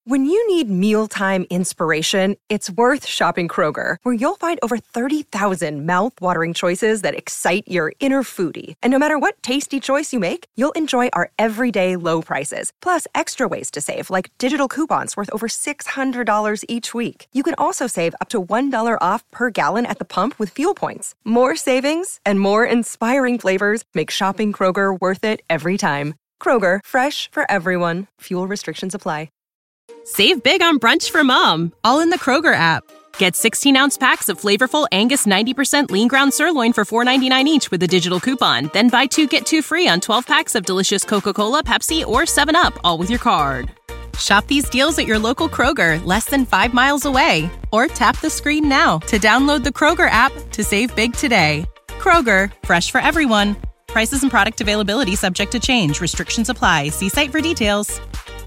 When you need mealtime inspiration, it's worth shopping Kroger, where you'll find over 30,000 mouth-watering choices that excite your inner foodie. And no matter what tasty choice you make, you'll enjoy our everyday low prices, plus extra ways to save, like digital coupons worth over $600 each week. You can also save up to $1 off per gallon at the pump with fuel points. More savings and more inspiring flavors make shopping Kroger worth it every time. Kroger, fresh for everyone. Fuel restrictions apply. Save big on brunch for mom, all in the Kroger app. Get 16-ounce packs of flavorful Angus 90% lean ground sirloin for $4.99 each with a digital coupon. Then buy 2, get 2 free on 12 packs of delicious Coca-Cola, Pepsi, or 7-Up, all with your card. Shop these deals at your local Kroger, less than 5 miles away. Or tap the screen now to download the Kroger app to save big today. Kroger, fresh for everyone. Prices and product availability subject to change. Restrictions apply. See site for details.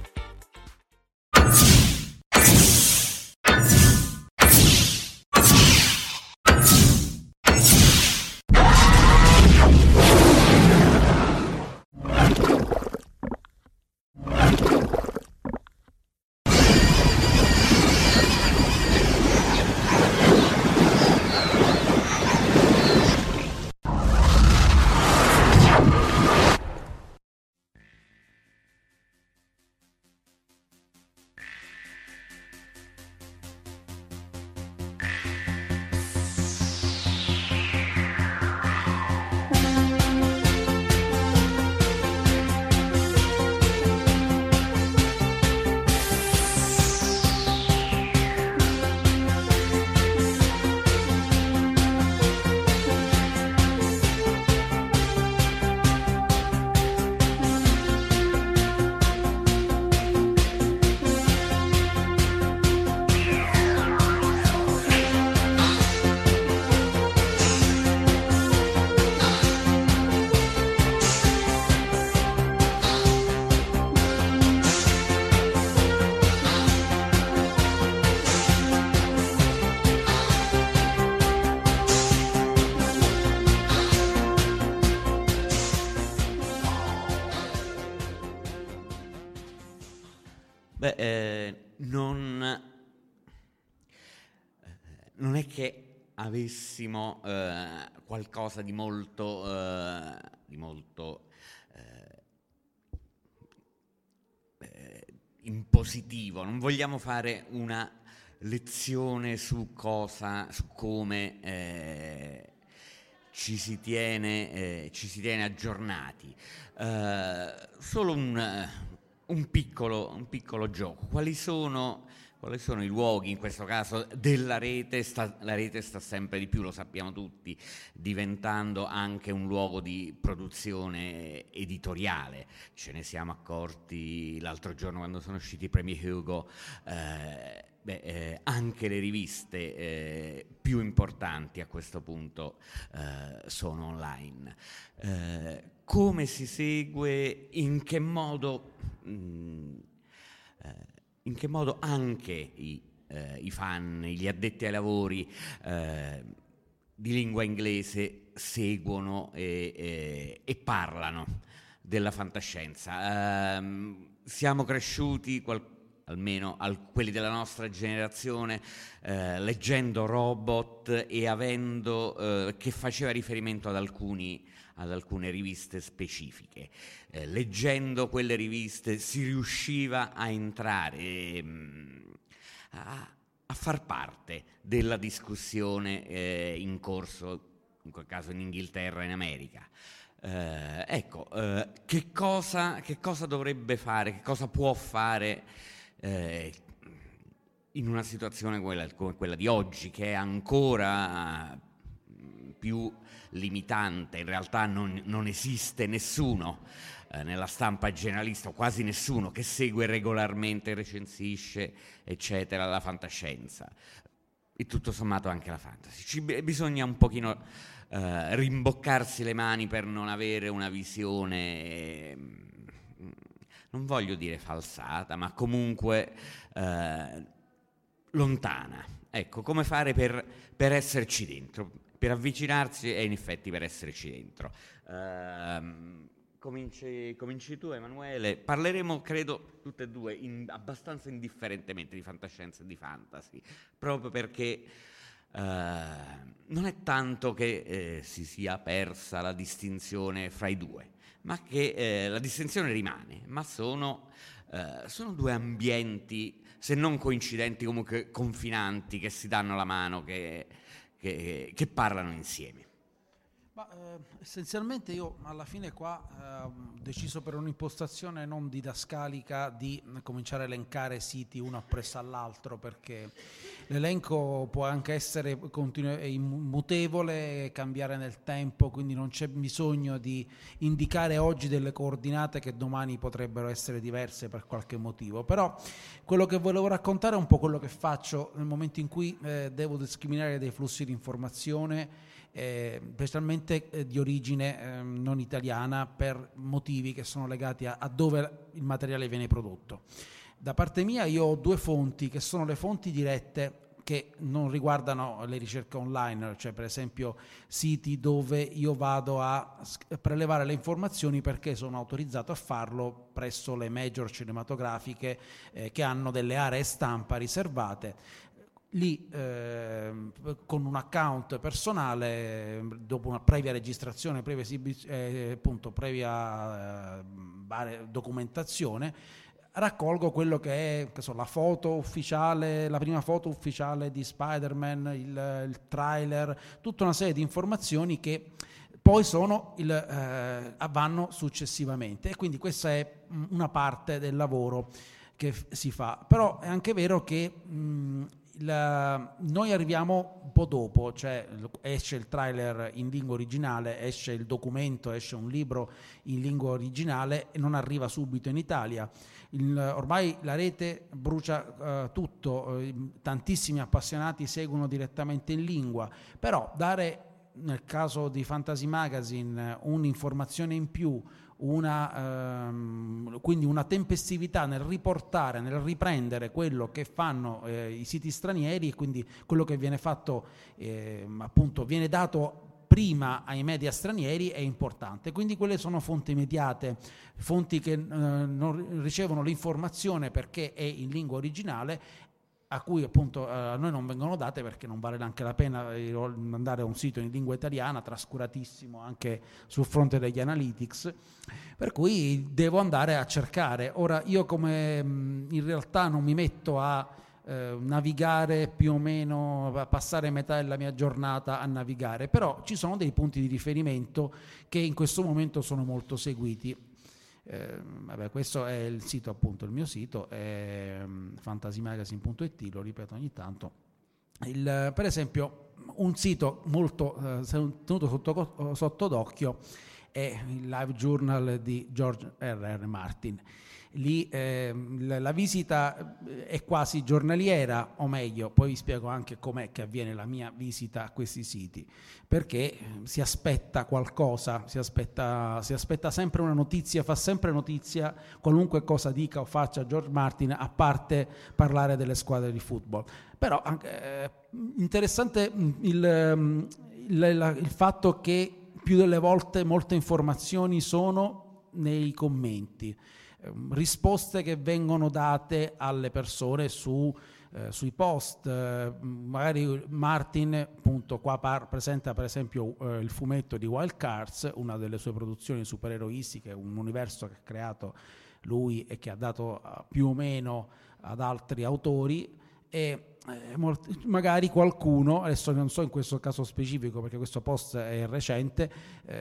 Non è che avessimo qualcosa di molto in positivo. Non vogliamo fare una lezione su come ci si tiene aggiornati. Solo un piccolo gioco. Quali sono i luoghi, in questo caso, della rete? La rete sta sempre di più, lo sappiamo tutti, diventando anche un luogo di produzione editoriale. Ce ne siamo accorti l'altro giorno quando sono usciti i premi Hugo. Anche le riviste più importanti a questo punto sono online. Come si segue? In che modo anche i fan, gli addetti ai lavori di lingua inglese seguono e parlano della fantascienza? Siamo cresciuti, almeno quelli della nostra generazione, leggendo Robot e avendo che faceva riferimento ad alcune riviste specifiche. Leggendo quelle riviste si riusciva a entrare a far parte della discussione in corso, in quel caso in Inghilterra e in America. Che cosa dovrebbe fare, che cosa può fare in una situazione come quella di oggi, che è ancora più limitante? In realtà non esiste nessuno nella stampa generalista, o quasi nessuno, che segue regolarmente, recensisce, eccetera, la fantascienza, e tutto sommato anche la fantasy. Bisogna un pochino rimboccarsi le mani per non avere una visione, non voglio dire falsata, ma comunque lontana. Ecco, come fare per esserci dentro, per avvicinarsi e in effetti per esserci dentro. Cominci tu, Emanuele. Parleremo, credo, tutte e due abbastanza indifferentemente di fantascienza e di fantasy, proprio perché non è tanto che si sia persa la distinzione fra i due, ma che la distinzione rimane, ma sono due ambienti, se non coincidenti, comunque confinanti, che si danno la mano, che parlano insieme. Essenzialmente io alla fine qua ho deciso, per un'impostazione non didascalica, di cominciare a elencare siti uno appresso all'altro, perché l'elenco può anche essere immutevole, cambiare nel tempo, quindi non c'è bisogno di indicare oggi delle coordinate che domani potrebbero essere diverse per qualche motivo. Però quello che volevo raccontare è un po' quello che faccio nel momento in cui devo discriminare dei flussi di informazione, specialmente di origine non italiana, per motivi che sono legati a dove il materiale viene prodotto. Da parte mia io ho due fonti, che sono le fonti dirette, che non riguardano le ricerche online, cioè per esempio siti dove io vado a prelevare le informazioni perché sono autorizzato a farlo presso le major cinematografiche che hanno delle aree stampa riservate. Lì con un account personale, dopo una previa registrazione, previa documentazione, raccolgo quello che è la foto ufficiale, la prima foto ufficiale di Spider-Man, il trailer, tutta una serie di informazioni che poi vanno successivamente, e quindi questa è una parte del lavoro che si fa. Però è anche vero che noi arriviamo un po' dopo, cioè esce il trailer in lingua originale, esce il documento, esce un libro in lingua originale e non arriva subito in Italia. Ormai la rete brucia tutto, tantissimi appassionati seguono direttamente in lingua, però dare, nel caso di Fantasy Magazine, un'informazione in più, quindi una tempestività nel riportare, nel riprendere quello che fanno i siti stranieri, e quindi quello che viene fatto appunto viene dato prima ai media stranieri, è importante. Quindi quelle sono fonti immediate, fonti che non ricevono l'informazione perché è in lingua originale, a cui appunto a noi non vengono date perché non vale neanche la pena andare a un sito in lingua italiana, trascuratissimo anche sul fronte degli analytics, per cui devo andare a cercare. Ora io, come in realtà non mi metto a navigare più o meno, a passare metà della mia giornata a navigare, però ci sono dei punti di riferimento che in questo momento sono molto seguiti. Questo è il sito, appunto il mio sito è fantasymagazine.it, lo ripeto ogni tanto. Per esempio un sito molto tenuto sotto d'occhio è il Live Journal di George R.R. Martin. Lì la visita è quasi giornaliera, o meglio, poi vi spiego anche com'è che avviene la mia visita a questi siti, perché si aspetta qualcosa, si aspetta sempre una notizia, fa sempre notizia qualunque cosa dica o faccia George Martin, a parte parlare delle squadre di football. Però anche interessante il fatto che più delle volte molte informazioni sono nei commenti, risposte che vengono date alle persone sui post. Magari Martin, appunto, qua presenta per esempio il fumetto di Wild Cards, una delle sue produzioni supereroistiche, un universo che ha creato lui e che ha dato più o meno ad altri autori, e magari qualcuno, adesso non so in questo caso specifico perché questo post è recente,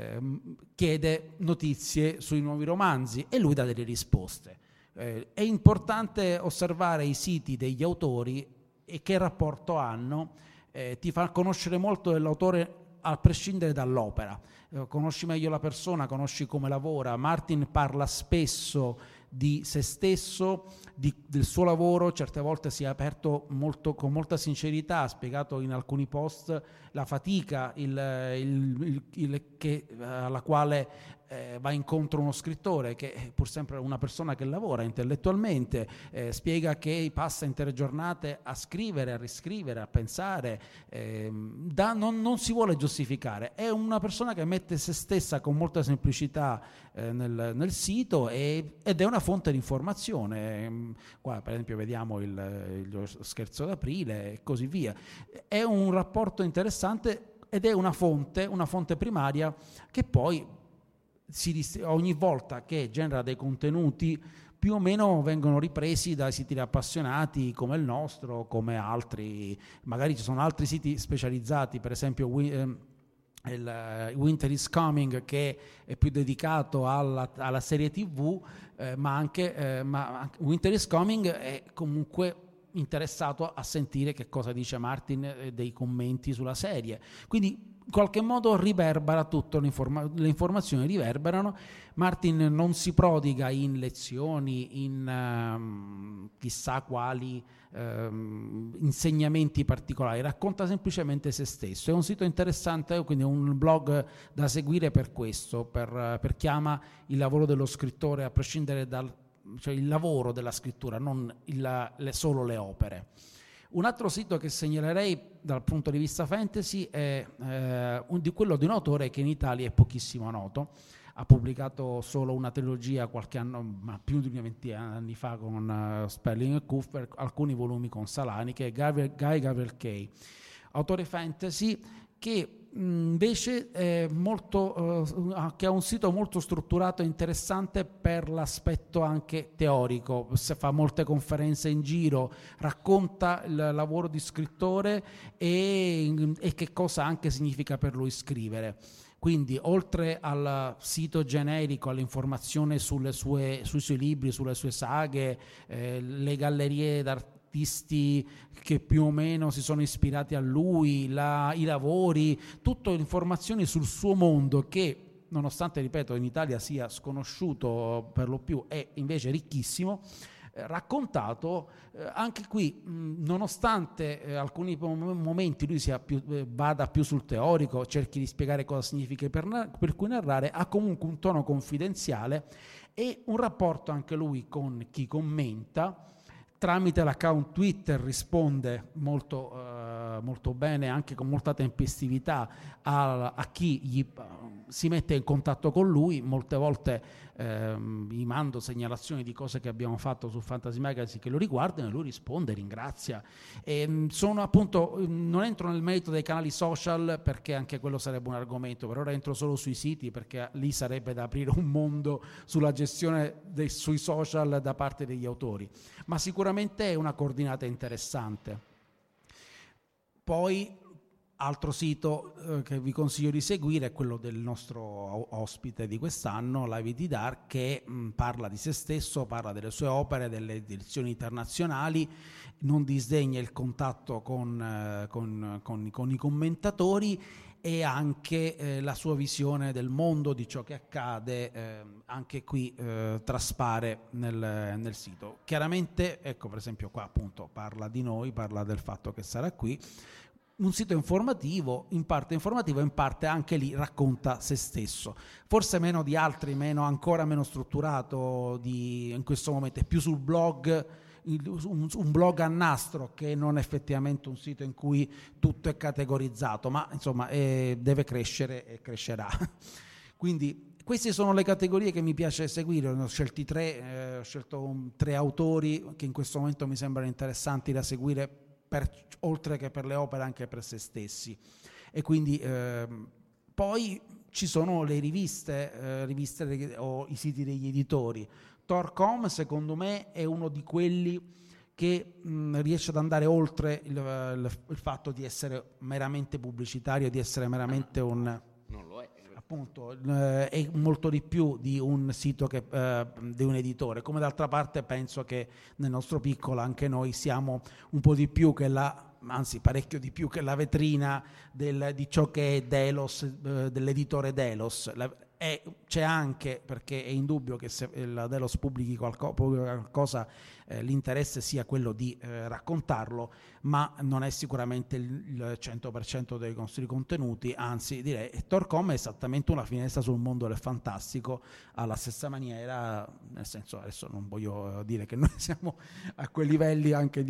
chiede notizie sui nuovi romanzi e lui dà delle risposte. È importante osservare i siti degli autori e che rapporto hanno, ti fa conoscere molto dell'autore a prescindere dall'opera. Conosci meglio la persona, conosci come lavora. Martin parla spesso di se stesso, del suo lavoro, certe volte si è aperto con molta sincerità, ha spiegato in alcuni post la fatica alla quale va incontro a uno scrittore che è pur sempre una persona che lavora intellettualmente, spiega che passa intere giornate a scrivere, a riscrivere, a pensare, non si vuole giustificare, è una persona che mette se stessa con molta semplicità nel sito ed è una fonte di informazione. Qua per esempio vediamo lo scherzo d'aprile e così via. È un rapporto interessante ed è una fonte primaria che poi ogni volta che genera dei contenuti più o meno vengono ripresi da siti appassionati come il nostro, come altri. Magari ci sono altri siti specializzati, per esempio Winter is Coming, che è più dedicato alla serie TV, ma anche Winter is Coming è comunque interessato a sentire che cosa dice Martin dei commenti sulla serie, quindi in qualche modo riverbera tutto, le informazioni riverberano. Martin non si prodiga in lezioni, in chissà quali insegnamenti particolari, racconta semplicemente se stesso. È un sito interessante, quindi è un blog da seguire per questo, per chi ama il lavoro dello scrittore, a prescindere cioè il lavoro della scrittura, non solo le opere. Un altro sito che segnalerei dal punto di vista fantasy è quello di un autore che in Italia è pochissimo noto. Ha pubblicato solo una trilogia qualche anno, ma più di 20 anni fa, con Sperling e Cuthbert, alcuni volumi con Salani, che è Guy Gavriel Kay, autore fantasy che invece è che ha un sito molto strutturato e interessante per l'aspetto anche teorico. Fa molte conferenze in giro, racconta il lavoro di scrittore e che cosa anche significa per lui scrivere. Quindi oltre al sito generico, all'informazione sui suoi libri, sulle sue saghe, le gallerie d'artisti che più o meno si sono ispirati a lui, i lavori, tutte informazioni sul suo mondo che, nonostante, ripeto, in Italia sia sconosciuto per lo più, è invece ricchissimo, raccontato. Anche qui, nonostante alcuni momenti lui vada più sul teorico, cerchi di spiegare cosa significa per cui narrare, ha comunque un tono confidenziale e un rapporto anche lui con chi commenta. Tramite l'account Twitter risponde molto bene, anche con molta tempestività a chi si mette in contatto con lui. Molte volte gli mando segnalazioni di cose che abbiamo fatto su Fantasy Magazine che lo riguardano e lui risponde, ringrazia. Sono appunto, non entro nel merito dei canali social perché anche quello sarebbe un argomento, per ora entro solo sui siti perché lì sarebbe da aprire un mondo sulla gestione sui social da parte degli autori, ma sicuramente è una coordinata interessante. Poi altro sito che vi consiglio di seguire è quello del nostro ospite di quest'anno, Live di Dark, che parla di se stesso, parla delle sue opere, delle edizioni internazionali, non disdegna il contatto con i commentatori e anche la sua visione del mondo, di ciò che accade, anche qui traspare nel sito. Chiaramente, ecco, per esempio qua appunto parla di noi, parla del fatto che sarà qui. Un sito informativo, in parte anche lì racconta se stesso, forse meno di altri, ancora meno strutturato in questo momento, è più sul blog, un blog a nastro che non effettivamente un sito in cui tutto è categorizzato, ma insomma deve crescere e crescerà. Quindi queste sono le categorie che mi piace seguire. Ne ho scelti tre, ho scelto 3 autori che in questo momento mi sembrano interessanti da seguire, oltre che per le opere anche per se stessi. E quindi poi ci sono le riviste o i siti degli editori. Tor.com secondo me è uno di quelli che riesce ad andare oltre il fatto di essere meramente pubblicitario, di essere meramente non lo è. Appunto, è molto di più di un sito di un editore, come d'altra parte penso che nel nostro piccolo anche noi siamo un po' di più che anzi parecchio di più che la vetrina di ciò che è Delos, dell'editore Delos. E c'è anche, perché è indubbio che se la Delos pubblichi qualcosa, l'interesse sia quello di raccontarlo, ma non è sicuramente il 100% dei nostri contenuti, anzi direi Torcom è esattamente una finestra sul mondo del fantastico, alla stessa maniera, nel senso, adesso non voglio dire che noi siamo a quei livelli anche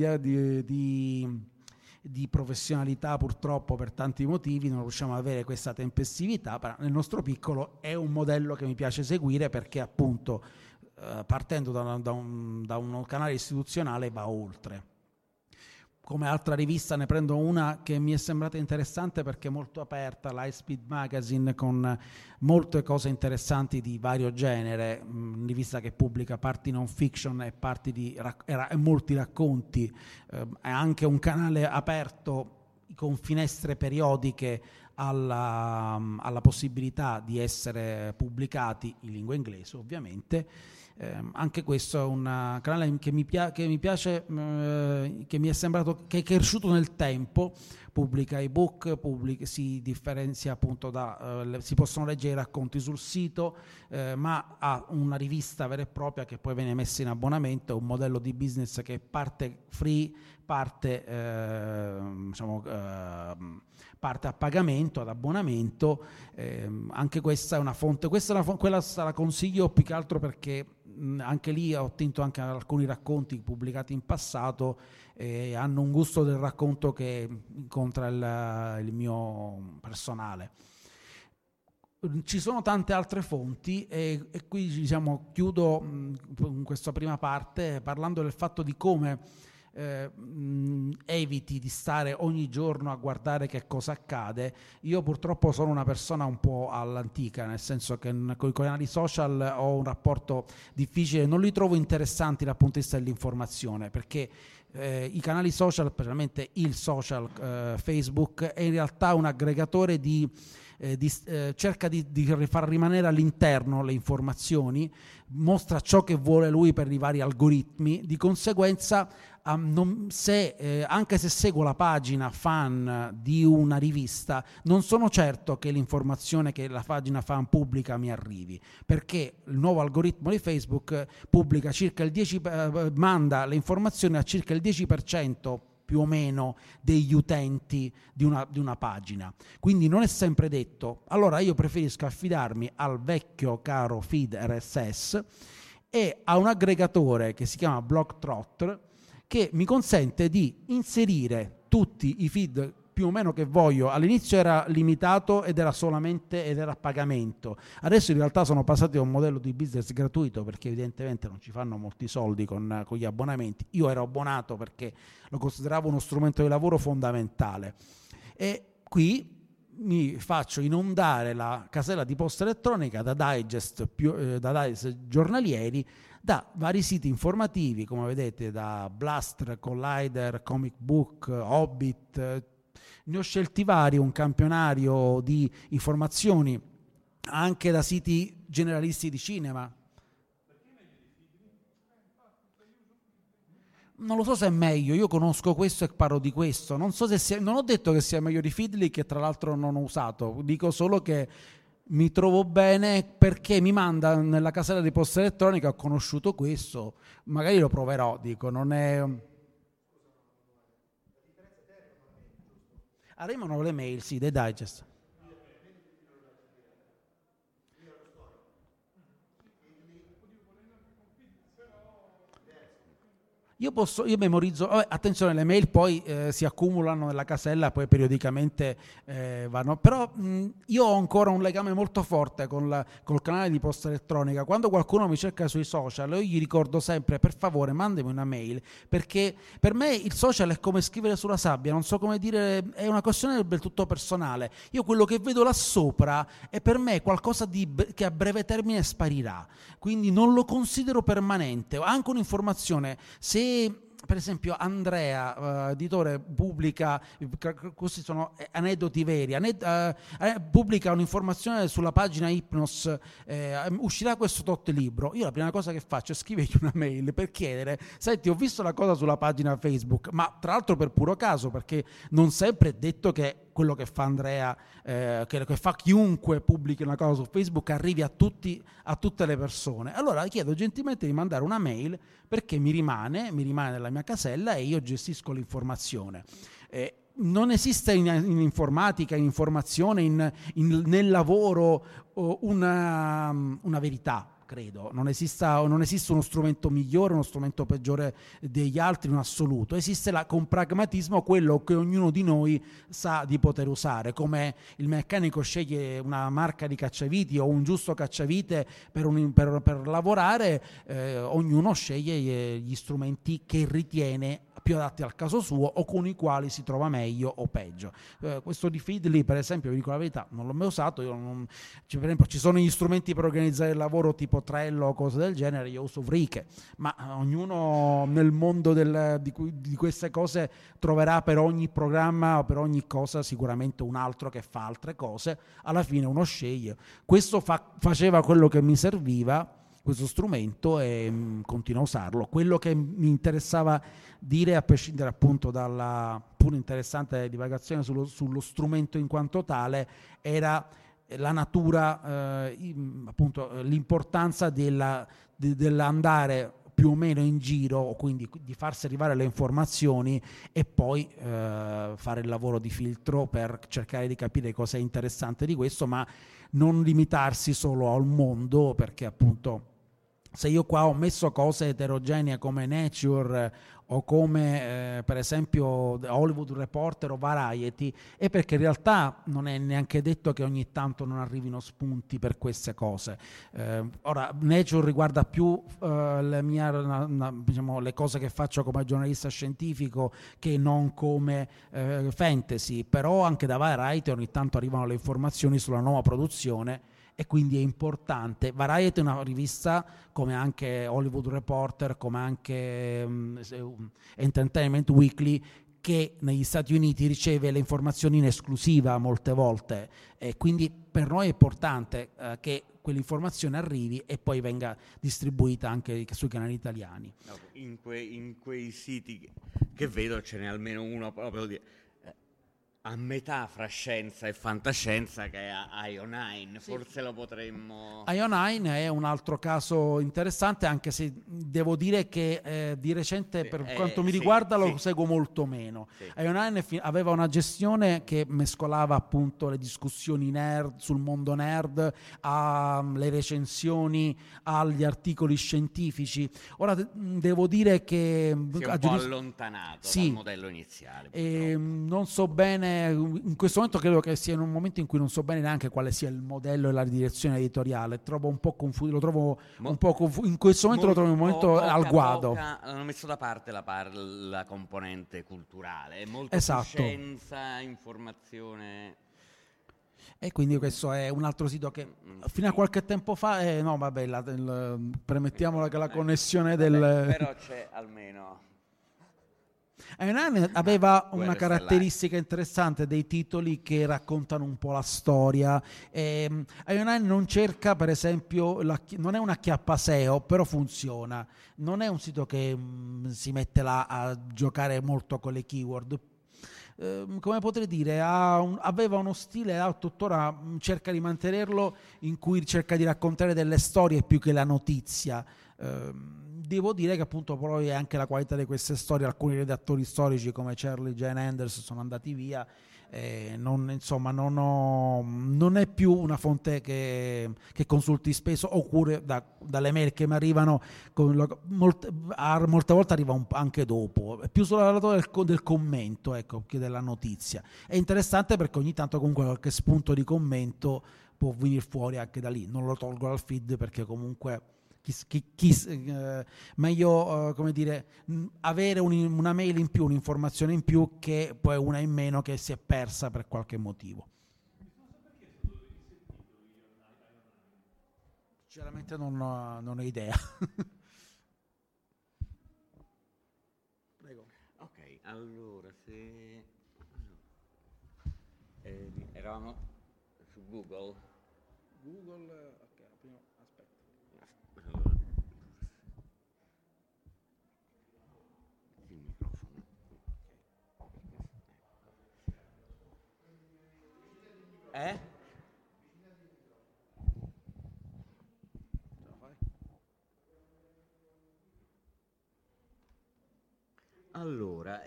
di professionalità, purtroppo per tanti motivi non riusciamo ad avere questa tempestività, però nel nostro piccolo è un modello che mi piace seguire, perché appunto partendo da un canale istituzionale va oltre. Come altra rivista ne prendo una che mi è sembrata interessante perché è molto aperta, l'High Speed Magazine, con molte cose interessanti di vario genere, rivista che pubblica parti non fiction e parti e molti racconti, è anche un canale aperto con finestre periodiche alla possibilità di essere pubblicati in lingua inglese, ovviamente. Anche questo è un canale che mi piace, che mi è sembrato che è cresciuto nel tempo, pubblica ebook, si differenzia appunto si possono leggere i racconti sul sito, ma ha una rivista vera e propria che poi viene messa in abbonamento, un modello di business che parte free, parte parte a pagamento, ad abbonamento. Anche questa è una fonte, quella la consiglio più che altro perché anche lì ho ottenuto anche alcuni racconti pubblicati in passato, hanno un gusto del racconto che incontra il mio personale. Ci sono tante altre fonti e qui chiudo in questa prima parte parlando del fatto di come eviti di stare ogni giorno a guardare che cosa accade. Io purtroppo sono una persona un po' all'antica, nel senso che con i canali social ho un rapporto difficile, non li trovo interessanti dal punto di vista dell'informazione, perché i canali social, specialmente il social Facebook, è in realtà un aggregatore cerca di far rimanere all'interno le informazioni, mostra ciò che vuole lui per i vari algoritmi, di conseguenza anche se seguo la pagina fan di una rivista, non sono certo che l'informazione che la pagina fan pubblica mi arrivi, perché il nuovo algoritmo di Facebook pubblica manda le informazioni a circa il 10% più o meno degli utenti di una pagina, quindi non è sempre detto. Allora io preferisco affidarmi al vecchio caro feed RSS e a un aggregatore che si chiama Blogtrotter, che mi consente di inserire tutti i feed più o meno che voglio. All'inizio era limitato ed era a pagamento, adesso in realtà sono passati a un modello di business gratuito, perché evidentemente non ci fanno molti soldi con gli abbonamenti. Io ero abbonato perché lo consideravo uno strumento di lavoro fondamentale, e qui mi faccio inondare la casella di posta elettronica da digest giornalieri, da vari siti informativi, come vedete, da Blastr, Collider, Comic Book, Hobbit. Ne ho scelti vari, un campionario di informazioni anche da siti generalisti di cinema. Non lo so se è meglio, io conosco questo e parlo di questo. Non ho detto che sia meglio di Feedly, che tra l'altro non ho usato, dico solo che mi trovo bene perché mi manda nella casella di posta elettronica, ho conosciuto questo, magari lo proverò, dico, non è... Arrivano le mail, sì, dei digest. Io memorizzo, attenzione, le mail poi si accumulano nella casella, poi periodicamente vanno, però io ho ancora un legame molto forte col canale di posta elettronica. Quando qualcuno mi cerca sui social, io gli ricordo sempre: per favore mandami una mail, perché per me il social è come scrivere sulla sabbia, non so come dire, è una questione del tutto personale. Io quello che vedo là sopra è per me qualcosa che a breve termine sparirà, quindi non lo considero permanente. Anche un'informazione, se per esempio Andrea, editore, pubblica, questi sono aneddoti veri, pubblica un'informazione sulla pagina Hypnos, uscirà questo tot libro, io la prima cosa che faccio è scrivergli una mail per chiedere: senti, ho visto la cosa sulla pagina Facebook, ma tra l'altro per puro caso, perché non sempre è detto che quello che fa Andrea, che fa chiunque pubblichi una cosa su Facebook, arrivi a tutte le persone. Allora chiedo gentilmente di mandare una mail, perché mi rimane nella mia casella e io gestisco l'informazione. Non esiste in informatica, in informazione, nel lavoro una verità. Credo, non esiste uno strumento migliore, uno strumento peggiore degli altri in assoluto. Esiste con pragmatismo quello che ognuno di noi sa di poter usare, come il meccanico sceglie una marca di cacciaviti o un giusto cacciavite per lavorare, ognuno sceglie gli strumenti che ritiene più adatti al caso suo o con i quali si trova meglio o peggio. Questo di Feedly, per esempio, vi dico la verità, non l'ho mai usato. Per esempio, ci sono gli strumenti per organizzare il lavoro tipo Trello o cose del genere, io uso Vriche, ma ognuno nel mondo di queste cose troverà per ogni programma o per ogni cosa sicuramente un altro che fa altre cose. Alla fine uno sceglie. Questo faceva quello che mi serviva, questo strumento, e continuo a usarlo. Quello che mi interessava dire, a prescindere appunto dalla pure interessante divagazione sullo strumento in quanto tale, era la natura, appunto l'importanza dell'andare più o meno in giro, quindi di farsi arrivare le informazioni e poi fare il lavoro di filtro per cercare di capire cosa è interessante di questo, ma non limitarsi solo al mondo, perché appunto se io qua ho messo cose eterogenee come Nature o come per esempio Hollywood Reporter o Variety, è perché in realtà non è neanche detto che ogni tanto non arrivino spunti per queste cose. Ora, Nature riguarda più diciamo, le cose che faccio come giornalista scientifico che non come fantasy, però anche da Variety ogni tanto arrivano le informazioni sulla nuova produzione, e quindi è importante. Variety è una rivista, come anche Hollywood Reporter, come anche Entertainment Weekly, che negli Stati Uniti riceve le informazioni in esclusiva molte volte, e quindi per noi è importante che quell'informazione arrivi e poi venga distribuita anche sui canali italiani. In quei siti che vedo ce n'è almeno uno proprio a metà fra scienza e fantascienza, che è Io9, sì. Forse lo potremmo... Io9 è un altro caso interessante, anche se devo dire che di recente, per quanto mi riguarda, lo seguo molto meno. Sì. Io9 aveva una gestione che mescolava appunto le discussioni nerd sul mondo nerd, alle recensioni, agli articoli scientifici. Ora devo dire che... si è un po' allontanato dal modello iniziale. Non so bene, in questo momento credo che sia in un momento in cui non so bene neanche quale sia il modello e la direzione editoriale. Trovo un po' confuso, in questo momento lo trovo in un momento al guado. Hanno messo da parte la componente culturale, è molto esatto. Più scienza, informazione. E quindi questo è un altro sito che fino a qualche tempo fa no vabbè, premettiamola che la connessione però c'è almeno. Io9 aveva una caratteristica interessante, dei titoli che raccontano un po' la storia. Io9 non cerca, per esempio, non è una acchiappaseo, però funziona. Non è un sito che si mette là a giocare molto con le keyword. Come potrei dire, aveva uno stile, tuttora cerca di mantenerlo, in cui cerca di raccontare delle storie più che la notizia. Devo dire che appunto poi è anche la qualità di queste storie. Alcuni redattori storici come Charlie Jane Anders sono andati via, non è più una fonte che consulti spesso, oppure dalle mail che mi arrivano molte volte arriva anche dopo, più sulla lato del commento, ecco, che della notizia. È interessante perché ogni tanto comunque qualche spunto di commento può venire fuori anche da lì. Non lo tolgo dal feed perché comunque meglio come dire, avere una mail in più, un'informazione in più, che poi una in meno che si è persa per qualche motivo. Sinceramente non ho idea. Prego. Ok, allora se eravamo su Google. Ok, prima aspetta. Il microfono. Allora,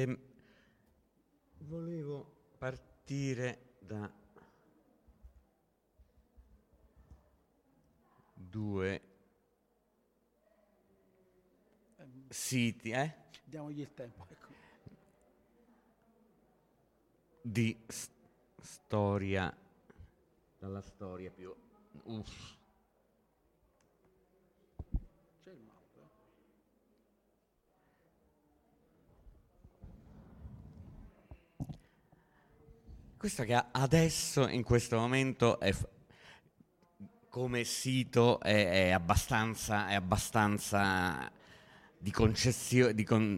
volevo partire da due siti, Diamogli il tempo, ecco. Di storia, dalla storia più... C'è il mouse? Questo che adesso, in questo momento, come sito è abbastanza di concezione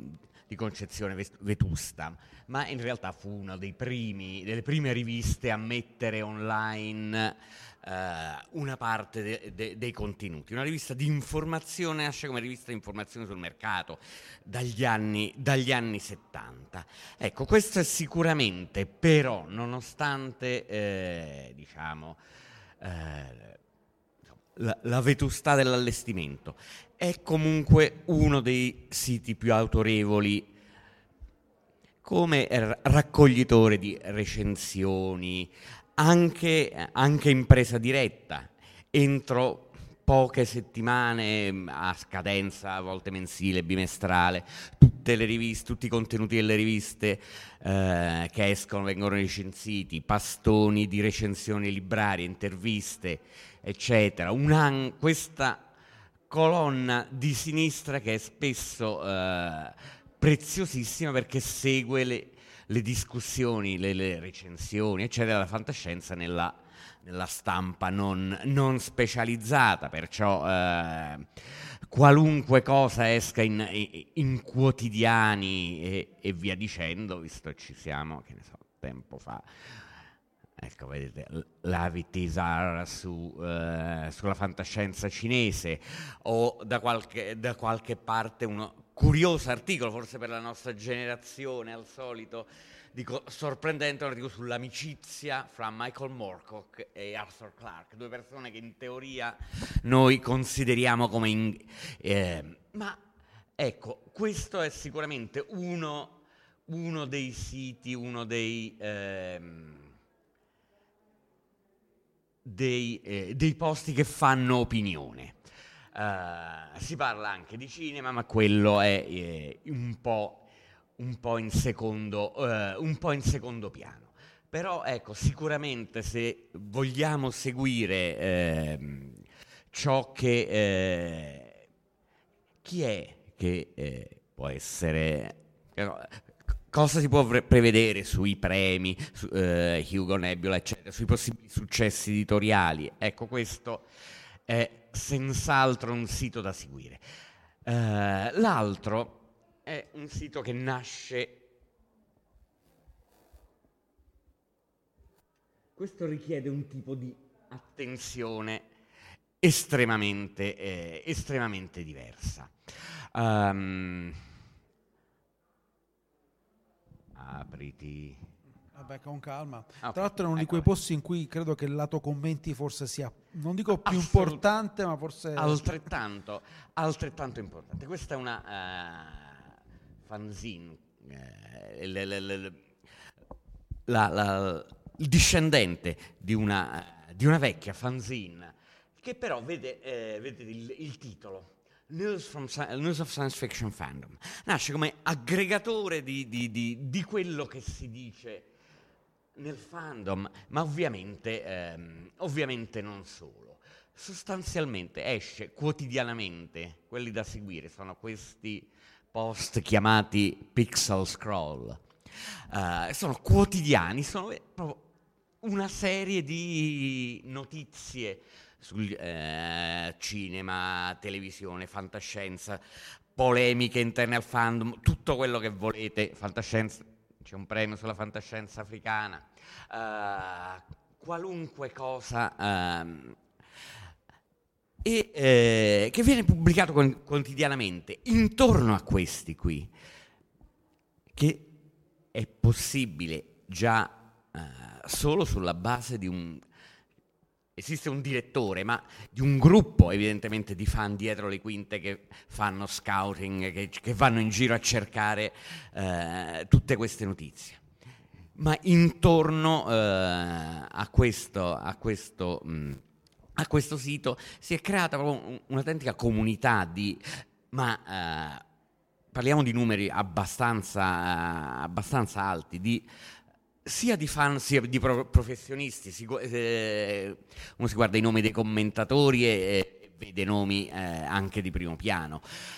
vetusta, ma in realtà fu uno delle prime riviste a mettere online una parte dei contenuti. Una rivista di informazione, nasce come rivista di informazione sul mercato dagli anni 70. Ecco, questo è sicuramente, però, nonostante la vetustà dell'allestimento, è comunque uno dei siti più autorevoli come raccoglitore di recensioni, anche in presa diretta, entro poche settimane, a scadenza a volte mensile, bimestrale, tutte le riviste, tutti i contenuti delle riviste che escono vengono recensiti, pastoni di recensioni librarie, interviste, eccetera. Questa colonna di sinistra che è spesso preziosissima perché segue le discussioni, le recensioni, eccetera, la fantascienza nella stampa non specializzata, perciò qualunque cosa esca in quotidiani e via dicendo, visto ci siamo, che ne so, tempo fa, ecco, vedete, l'Avitizar sulla fantascienza cinese, o da qualche parte uno curioso articolo, forse per la nostra generazione al solito, dico sorprendente, un articolo sull'amicizia fra Michael Moorcock e Arthur Clarke, due persone che in teoria noi consideriamo come ma ecco, questo è sicuramente uno dei siti, uno dei posti che fanno opinione. Si parla anche di cinema, ma quello è un po' in secondo piano. Però ecco, sicuramente se vogliamo seguire ciò che chi è che può essere, cosa si può prevedere sui premi, Hugo, Nebula, eccetera, sui possibili successi editoriali, ecco, questo è senz'altro un sito da seguire. L'altro è un sito che nasce... Questo richiede un tipo di attenzione estremamente diversa. Apriti... Vabbè, con calma. Okay. Tra l'altro è uno di quei posti in cui credo che il lato commenti forse sia, non dico più importante, ma forse... Altrettanto importante. Questa è una fanzine, il discendente di una vecchia fanzine, che però vede il titolo, News of Science Fiction Fandom. Nasce come aggregatore di quello che si dice nel fandom, ma ovviamente non solo. Sostanzialmente esce quotidianamente, quelli da seguire sono questi post chiamati Pixel Scroll. Sono quotidiani, sono proprio una serie di notizie sul cinema, televisione, fantascienza, polemiche interne al fandom, tutto quello che volete, fantascienza, c'è un premio sulla fantascienza africana, qualunque cosa, che viene pubblicato quotidianamente. Intorno a questi qui, che è possibile già solo sulla base di esiste un direttore, ma di un gruppo evidentemente di fan dietro le quinte che fanno scouting, che vanno in giro a cercare tutte queste notizie. Ma intorno a questo sito si è creata proprio un'autentica comunità parliamo di numeri abbastanza alti, sia di fan sia di professionisti. Uno si guarda i nomi dei commentatori e vede nomi anche di primo piano,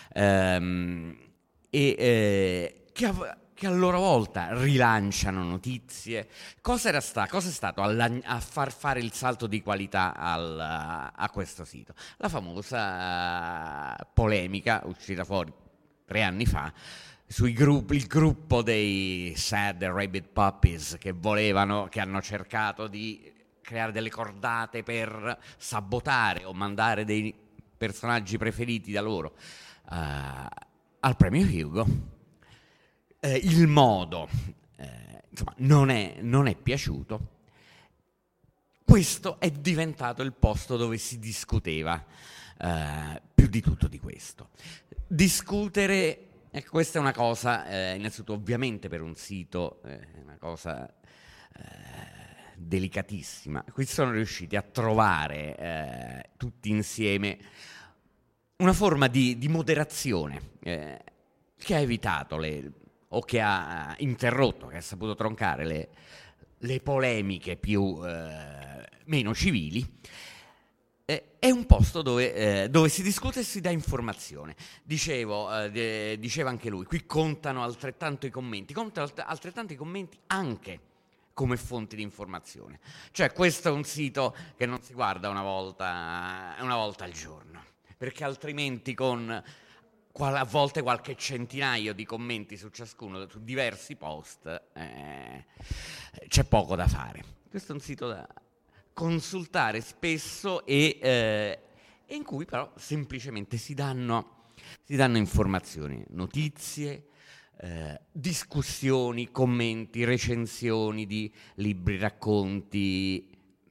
che a loro volta rilanciano notizie. Cosa è stato a far fare il salto di qualità a questo sito? La famosa polemica uscita fuori 3 anni fa il gruppo dei Sad Rabbit Puppies che hanno cercato di creare delle cordate per sabotare o mandare dei personaggi preferiti da loro al premio Hugo. Il modo insomma non è piaciuto. Questo è diventato il posto dove si discuteva più di tutto di questo. Discutere, questa è una cosa, innanzitutto ovviamente per un sito, una cosa delicatissima. Qui sono riusciti a trovare tutti insieme una forma di moderazione che ha evitato o che ha interrotto, che ha saputo troncare le polemiche meno civili. È un posto dove si discute e si dà informazione. Diceva anche lui, qui contano altrettanto i commenti anche come fonti di informazione. Cioè questo è un sito che non si guarda una volta al giorno, perché altrimenti a volte qualche centinaio di commenti su diversi post c'è poco da fare. Questo è un sito da consultare spesso e in cui però semplicemente si danno informazioni, notizie, discussioni, commenti, recensioni di libri, racconti,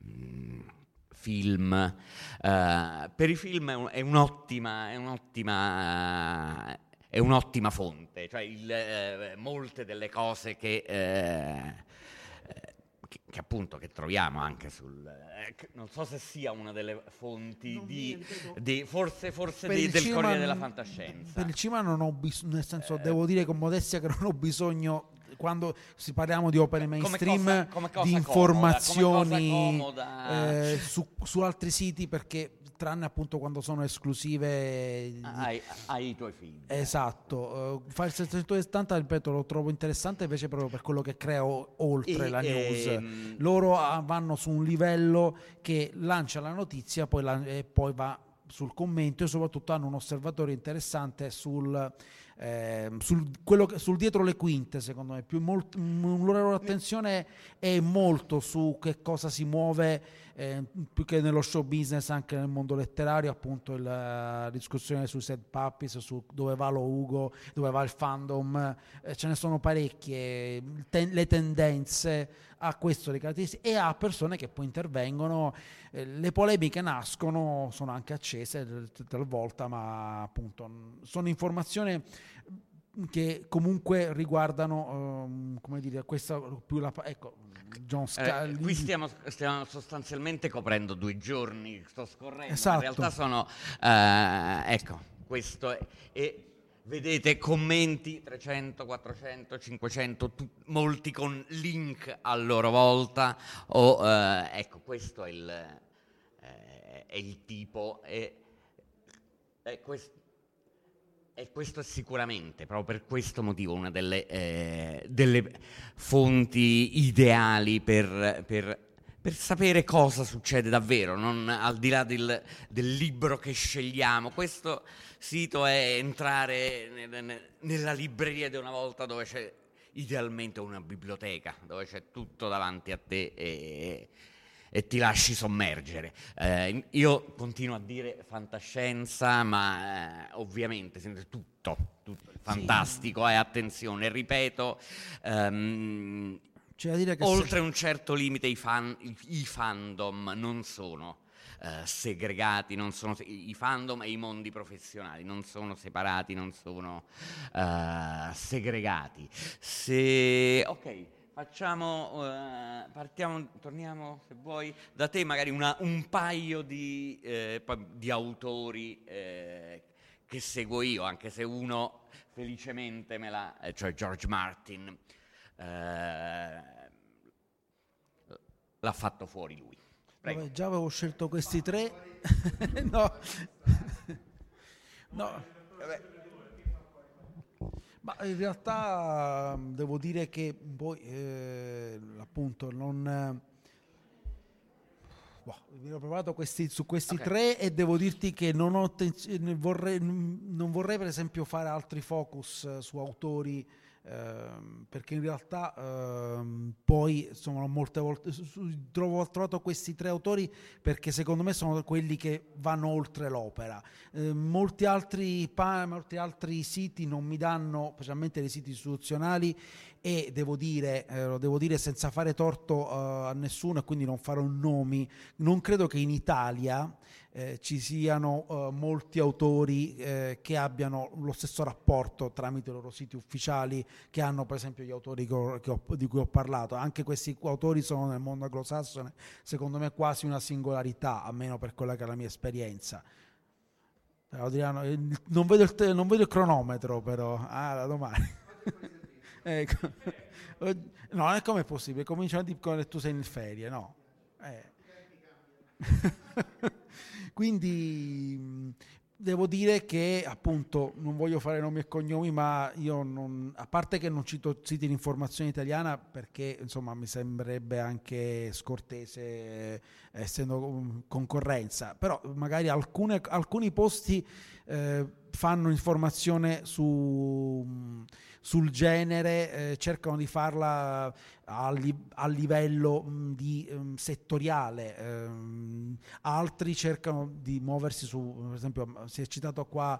film. Per i film è un'ottima fonte, cioè molte delle cose che appunto che troviamo anche non so se sia una delle fonti forse del Corriere della Fantascienza. Per il cinema non ho bisogno, nel senso devo dire con modestia che non ho bisogno, quando si parliamo di opere mainstream, di informazioni comoda. Su altri siti, perché tranne appunto quando sono esclusive ai tuoi figli. Esatto. Fare il 770, ripeto, lo trovo interessante invece proprio per quello che crea oltre la news. Loro vanno su un livello che lancia la notizia e poi va sul commento, e soprattutto hanno un osservatorio interessante sul dietro le quinte. Secondo me la loro attenzione è molto su che cosa si muove, più che nello show business, anche nel mondo letterario, appunto la discussione sui Sad Puppies, su dove va lo Ugo, dove va il fandom, ce ne sono parecchie, le tendenze a questo dei caratteristiche, e a persone che poi intervengono. Le polemiche nascono, sono anche accese talvolta, ma appunto sono informazioni che comunque riguardano come dire, questa più John qui stiamo sostanzialmente coprendo 2 giorni, sto scorrendo, esatto. In realtà sono questo e vedete commenti 300, 400, 500, molti con link a loro volta, questo è il tipo, e questo è sicuramente, proprio per questo motivo, una delle fonti ideali per sapere cosa succede davvero, non al di là del libro che scegliamo. Questo sito è entrare nella libreria di una volta, dove c'è idealmente una biblioteca, dove c'è tutto davanti a te e ti lasci sommergere. Io continuo a dire fantascienza, ma ovviamente tutto fantastico, attenzione, ripeto, C'è da dire che oltre un certo limite i fandom non sono segregati, non sono i fandom e i mondi professionali non sono separati, non sono segregati. Ok, torniamo se vuoi da te, magari un paio di autori che seguo io, anche se uno felicemente cioè George Martin, l'ha fatto fuori lui. Vabbè, già avevo scelto questi 3. No. Ma in realtà devo dire che poi appunto non ho provato su questi 3 e devo dirti che non vorrei per esempio fare altri focus su autori, perché in realtà poi insomma molte volte ho trovato questi 3 autori perché secondo me sono quelli che vanno oltre l'opera. Molti altri siti non mi danno, specialmente dei siti istituzionali, e devo dire senza fare torto a nessuno, e quindi non farò nomi, non credo che in Italia ci siano molti autori che abbiano lo stesso rapporto tramite i loro siti ufficiali che hanno per esempio gli autori di cui ho parlato. Anche questi autori sono nel mondo anglosassone, secondo me, quasi una singolarità, almeno per quella che è la mia esperienza. Adriano, non vedo il cronometro, però da domani. Ecco. No, non è come possibile, cominciano a dire che tu sei in ferie, no? Quindi devo dire che appunto non voglio fare nomi e cognomi, ma io a parte che non cito siti di informazione italiana perché insomma mi sembrerebbe anche scortese, essendo concorrenza, però magari alcuni posti fanno informazione sul genere, cercano di farla a livello settoriale, altri cercano di muoversi su, per esempio si è citato qua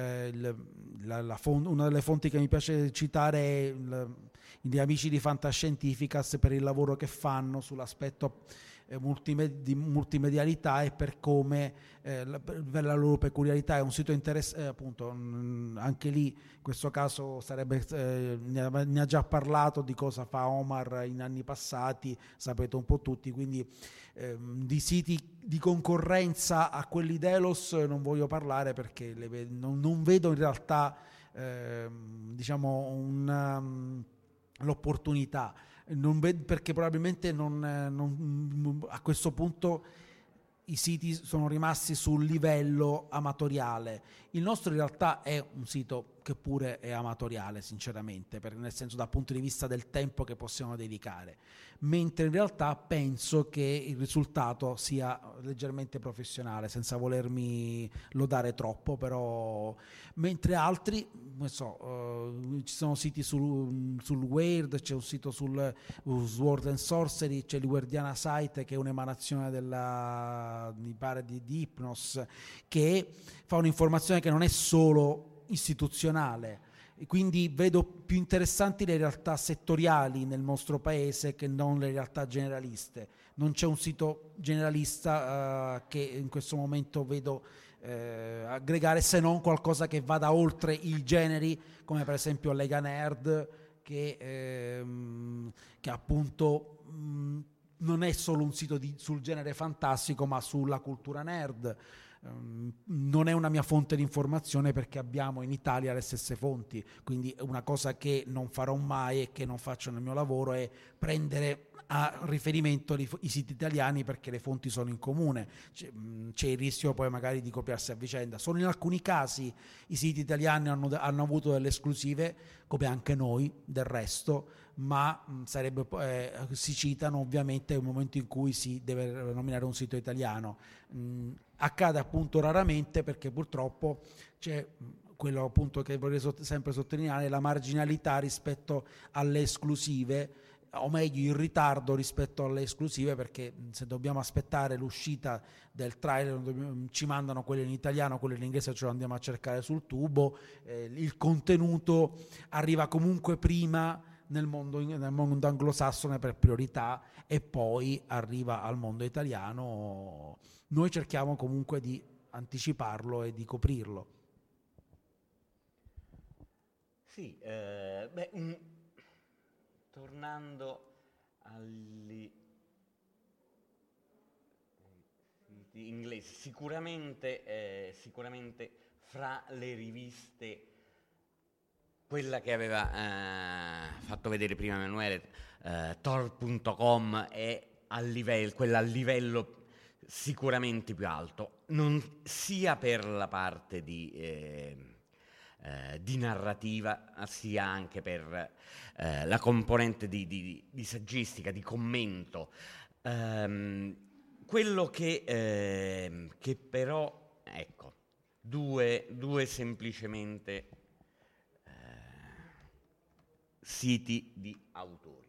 una delle fonti che mi piace citare è gli amici di Fantascientificas, per il lavoro che fanno sull'aspetto di multimedialità e per come per la loro peculiarità. È un sito interessante, appunto, anche lì in questo caso sarebbe ne ha già parlato di cosa fa Omar in anni passati, sapete un po' tutti, quindi di siti di concorrenza a quelli Delos non voglio parlare perché non vedo in realtà diciamo l'opportunità, perché probabilmente a questo punto i siti sono rimasti sul livello amatoriale. Il nostro in realtà è un sito che pure è amatoriale, sinceramente, nel senso dal punto di vista del tempo che possiamo dedicare, mentre in realtà penso che il risultato sia leggermente professionale, senza volermi lodare troppo, però mentre altri, non so, ci sono siti sul Weird, c'è un sito sul Sword and Sorcery, c'è il Weirdiana Site che è un'emanazione mi pare di Hypnos, che fa un'informazione che non è solo istituzionale, quindi vedo più interessanti le realtà settoriali nel nostro paese che non le realtà generaliste. Non c'è un sito generalista che in questo momento vedo aggregare, se non qualcosa che vada oltre i generi, come per esempio Lega Nerd, che appunto non è solo un sito sul genere fantastico, ma sulla cultura nerd. Non è una mia fonte di informazione perché abbiamo in Italia le stesse fonti, quindi una cosa che non farò mai e che non faccio nel mio lavoro è prendere a riferimento i siti italiani perché le fonti sono in comune, c'è il rischio poi magari di copiarsi a vicenda. Solo in alcuni casi i siti italiani hanno avuto delle esclusive, come anche noi del resto, ma si citano ovviamente nel momento in cui si deve nominare un sito italiano. Accade appunto raramente perché purtroppo c'è quello appunto che vorrei sempre sottolineare, la marginalità rispetto alle esclusive, o meglio il ritardo rispetto alle esclusive, perché se dobbiamo aspettare l'uscita del trailer ci mandano quello in italiano, quello in inglese ce lo andiamo a cercare sul tubo, il contenuto arriva comunque prima nel mondo anglosassone per priorità e poi arriva al mondo italiano. Noi cerchiamo comunque di anticiparlo e di coprirlo. Sì, tornando agli inglesi, sicuramente fra le riviste, quella che aveva fatto vedere prima Emanuele, Tor.com, è quella a livello sicuramente più alto, non sia per la parte di narrativa, sia anche per la componente di saggistica, di commento. Quello che però, ecco, due semplicemente siti di autori.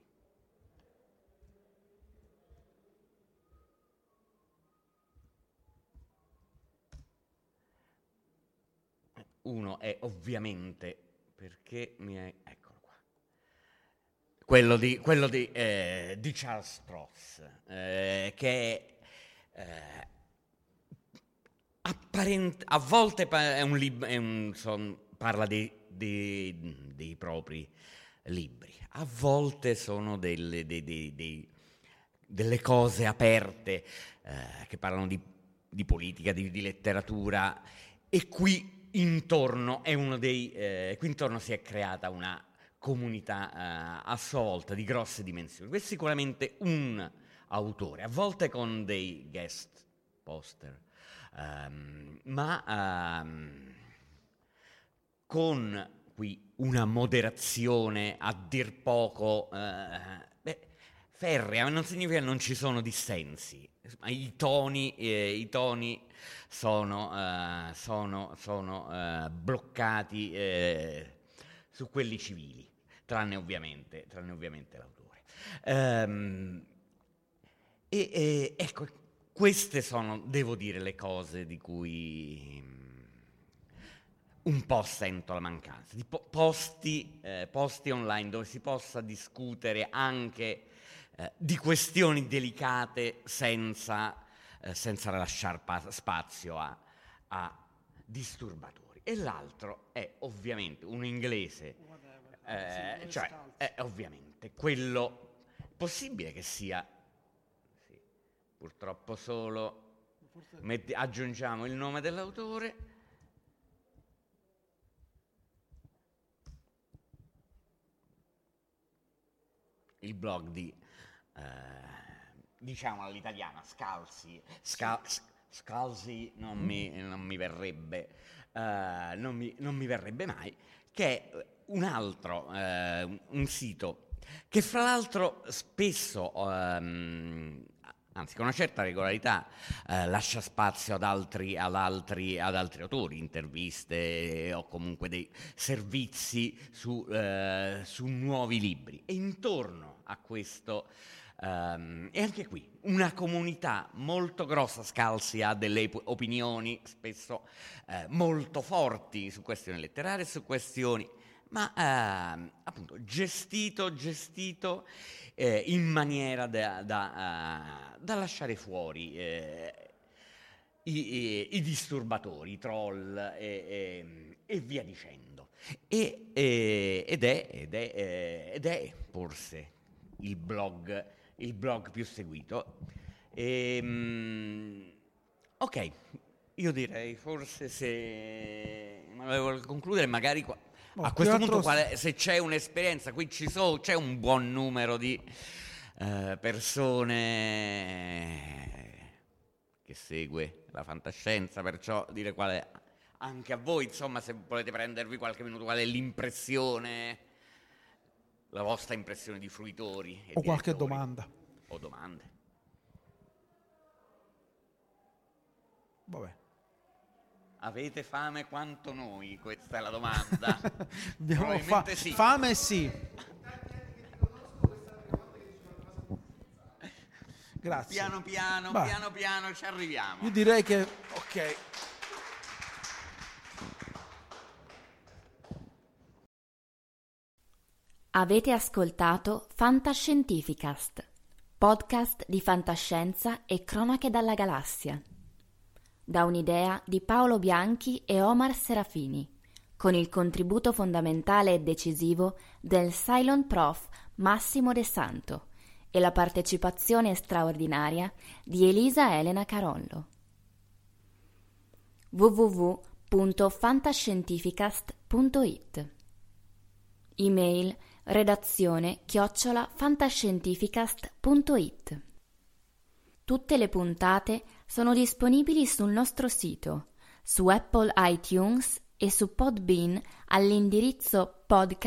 Uno è ovviamente, perché eccolo qua, quello di Charles Stross, che è a volte è un libro, parla dei propri libri, a volte sono delle cose aperte, che parlano di politica, di letteratura, e qui intorno si è creata una comunità a sua volta di grosse dimensioni. Questo è sicuramente un autore, a volte con dei guest poster, ma con qui una moderazione a dir poco ferrea, ma non significa che non ci sono dissensi. I toni sono bloccati su quelli civili, tranne ovviamente l'autore. Ecco, queste sono, devo dire, le cose di cui un po' sento la mancanza, di posti online dove si possa discutere anche di questioni delicate senza lasciare spazio a disturbatori. E l'altro è ovviamente un inglese, ovviamente quello possibile che sia, sì, purtroppo solo aggiungiamo il nome dell'autore. Il blog di diciamo all'italiana Scalzi non mi verrebbe mai, che è un altro un sito che fra l'altro spesso anzi con una certa regolarità lascia spazio ad altri autori, interviste o comunque dei servizi su nuovi libri, e intorno a questo e anche qui una comunità molto grossa. Scalzi ha delle opinioni spesso molto forti su questioni letterarie, su questioni, ma appunto gestito in maniera da lasciare fuori i disturbatori, i troll e via dicendo. Ed è forse il blog più seguito. Ok, io direi forse, se volevo concludere, magari a questo punto se c'è un'esperienza, qui c'è un buon numero di persone che segue la fantascienza, perciò dire anche a voi, insomma, se volete prendervi qualche minuto, qual è l'impressione, la vostra impressione di fruitori o qualche domanda o domande. Vabbè. Avete fame quanto noi? Questa è la domanda. Abbiamo sì. Fame sì. Grazie. Piano piano ci arriviamo. Io direi che ok. Avete ascoltato Fantascientificast, podcast di fantascienza e cronache dalla galassia. Da un'idea di Paolo Bianchi e Omar Serafini, con il contributo fondamentale e decisivo del Cylon Prof Massimo De Santo e la partecipazione straordinaria di Elisa Elena Carollo. www.fantascientificast.it. Email redazione@fantascientificast.it. Tutte le puntate sono disponibili sul nostro sito, su Apple iTunes e su Podbean all'indirizzo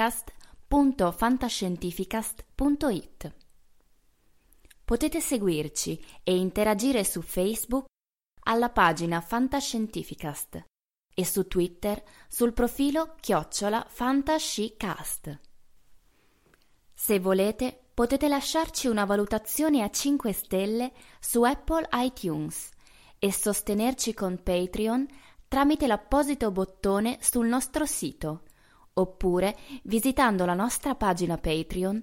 podcast.fantascientificast.it. Potete seguirci e interagire su Facebook alla pagina Fantascientificast e su Twitter sul profilo @fantascicast. Se volete, potete lasciarci una valutazione a 5 stelle su Apple iTunes e sostenerci con Patreon tramite l'apposito bottone sul nostro sito, oppure visitando la nostra pagina Patreon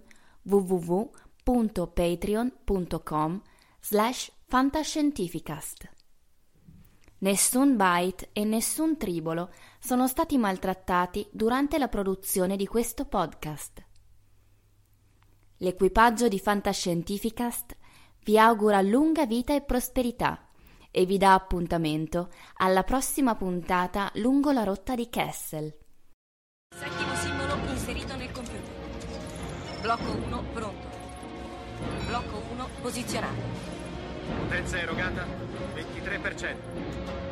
www.patreon.com/fantascientificast. Nessun byte e nessun tribolo sono stati maltrattati durante la produzione di questo podcast. L'equipaggio di Fantascientificast vi augura lunga vita e prosperità e vi dà appuntamento alla prossima puntata lungo la rotta di Kessel. Settimo simbolo inserito nel computer. Blocco 1 pronto. Blocco 1 posizionato. Potenza erogata 23%.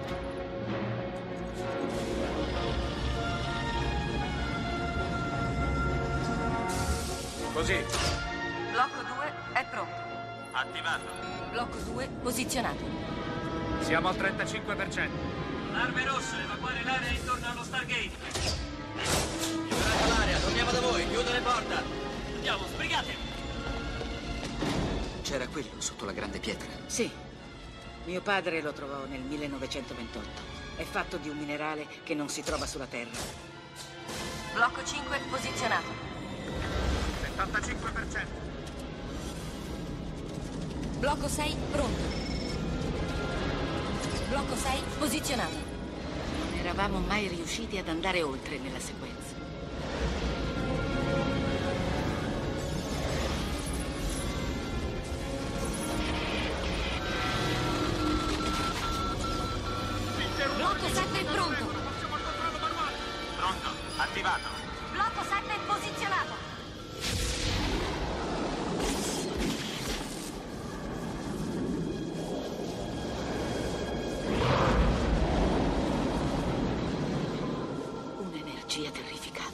Così. Blocco 2 è pronto. Attivato. Blocco 2 posizionato. Siamo al 35%. Arme rosse, evacuare l'area intorno allo Stargate. Liberate l'area, torniamo da voi, chiudo le porte. Andiamo, sbrigate. C'era quello sotto la grande pietra. Sì. Mio padre lo trovò nel 1928. È fatto di un minerale che non si trova sulla Terra. Blocco 5 posizionato. 75%. Blocco 6 pronto. Blocco 6 posizionato. Non eravamo mai riusciti ad andare oltre nella sequenza. Blocco 7 pronto. Pronto, attivato. Blocco 7 posizionato. Un'energia terrificante.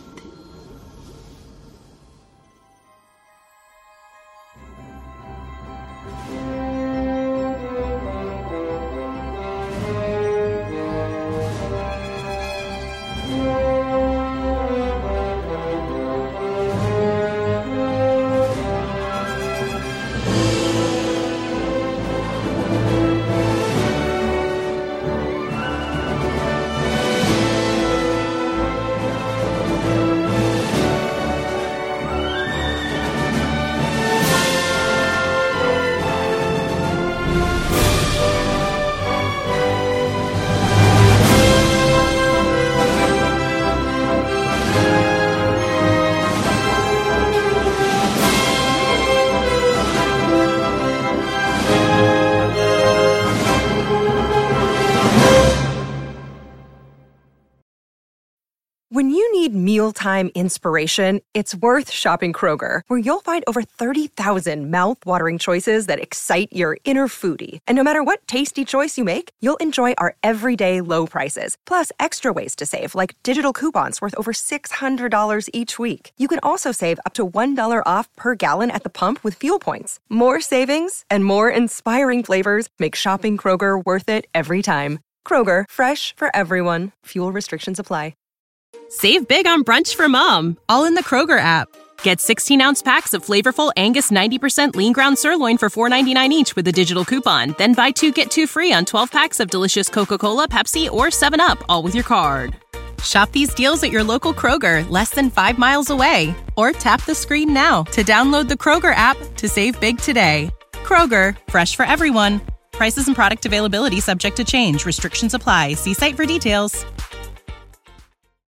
When you need mealtime inspiration, it's worth shopping Kroger, where you'll find over 30,000 mouth-watering choices that excite your inner foodie. And no matter what tasty choice you make, you'll enjoy our everyday low prices, plus extra ways to save, like digital coupons worth over $600 each week. You can also save up to $1 off per gallon at the pump with fuel points. More savings and more inspiring flavors make shopping Kroger worth it every time. Kroger, fresh for everyone. Fuel restrictions apply. Save big on brunch for mom, all in the Kroger app. Get 16-ounce packs of flavorful Angus 90% lean ground sirloin for $4.99 each with a digital coupon. Then buy 2, get 2 free on 12 packs of delicious Coca-Cola, Pepsi, or 7-Up, all with your card. Shop these deals at your local Kroger, less than 5 miles away. Or tap the screen now to download the Kroger app to save big today. Kroger, fresh for everyone. Prices and product availability subject to change. Restrictions apply. See site for details.